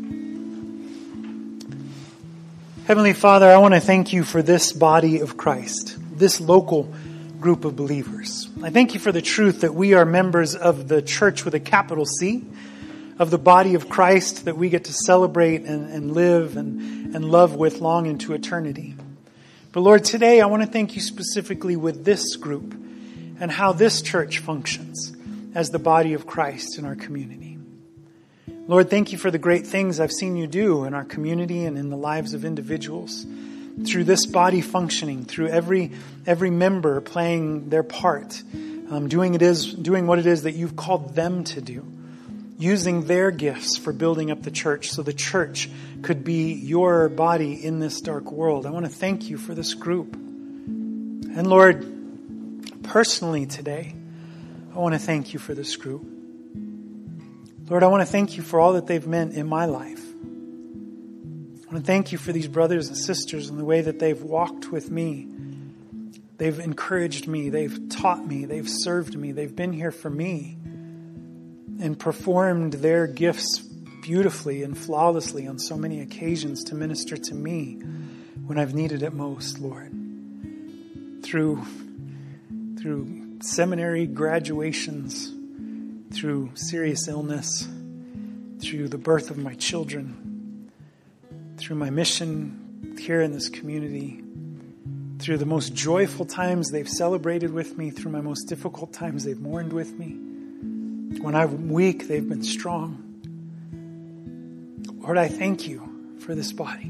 Heavenly Father, I want to thank you for this body of Christ, this local group of believers. I thank you for the truth that we are members of the church with a capital C, of the body of Christ that we get to celebrate and, and live and, and love with long into eternity. But Lord, today I want to thank you specifically with this group and how this church functions as the body of Christ in our community. Lord, thank you for the great things I've seen you do in our community and in the lives of individuals. Through this body functioning, through every every member playing their part, um, doing it is doing what it is that you've called them to do, using their gifts for building up the church so the church could be your body in this dark world. I want to thank you for this group. And Lord, personally today, I want to thank you for this group. Lord, I want to thank you for all that they've meant in my life. I want to thank you for these brothers and sisters and the way that they've walked with me. They've encouraged me. They've taught me. They've served me. They've been here for me and performed their gifts beautifully and flawlessly on so many occasions to minister to me when I've needed it most, Lord. Through, through seminary graduations, through serious illness, through the birth of my children, through my mission here in this community, through the most joyful times they've celebrated with me, through my most difficult times they've mourned with me. When I'm weak, they've been strong. Lord, I thank you for this body.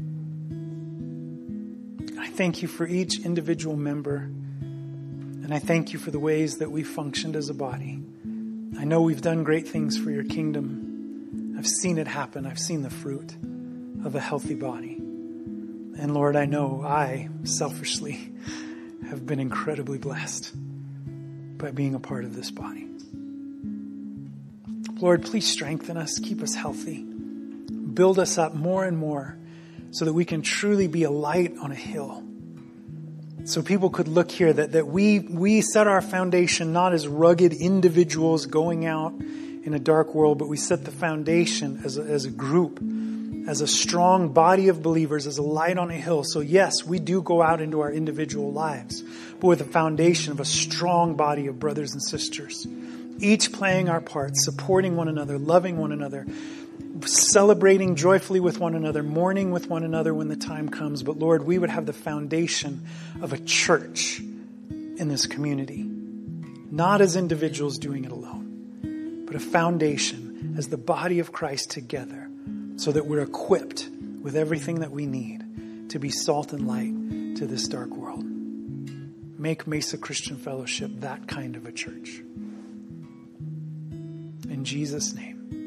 I thank you for each individual member, and I thank you for the ways that we functioned as a body. I know we've done great things for your kingdom. I've seen it happen. I've seen the fruit of a healthy body. And Lord, I know I selfishly have been incredibly blessed by being a part of this body. Lord, please strengthen us, keep us healthy, build us up more and more so that we can truly be a light on a hill. So people could look here that, that we, we set our foundation not as rugged individuals going out in a dark world, but we set the foundation as a, as a group, as a strong body of believers, as a light on a hill. So yes, we do go out into our individual lives, but with a foundation of a strong body of brothers and sisters, each playing our part, supporting one another, loving one another, celebrating joyfully with one another, mourning with one another when the time comes. But Lord, we would have the foundation of a church in this community not as individuals doing it alone, but a foundation as the body of Christ together, so that we're equipped with everything that we need to be salt and light to this dark world. Make Mesa Christian Fellowship that kind of a church. In Jesus' name.